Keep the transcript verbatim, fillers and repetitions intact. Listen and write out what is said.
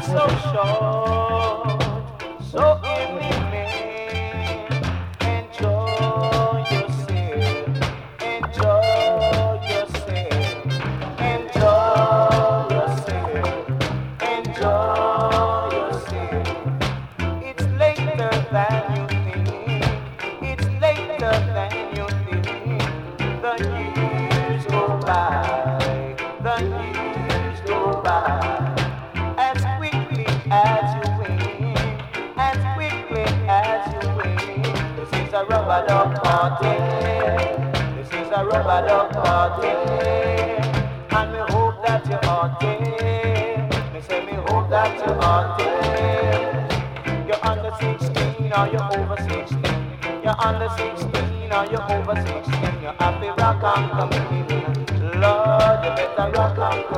so short, so intimate. Enjoy yourself, enjoy yourself, enjoy yourself, enjoy yourself. It's later than you think, it's later than you think. The years go by, the years go by. As quickly as you win, as quickly as you win. This is a rubber dog party. This is a rubber dog party. And we hope that you're haunted. Me say me hope that you're haunted. You're under sixteen or you're over sixteen. You're under sixteen or you're over sixteen. You're happy rock and come in. Lord, you better rock and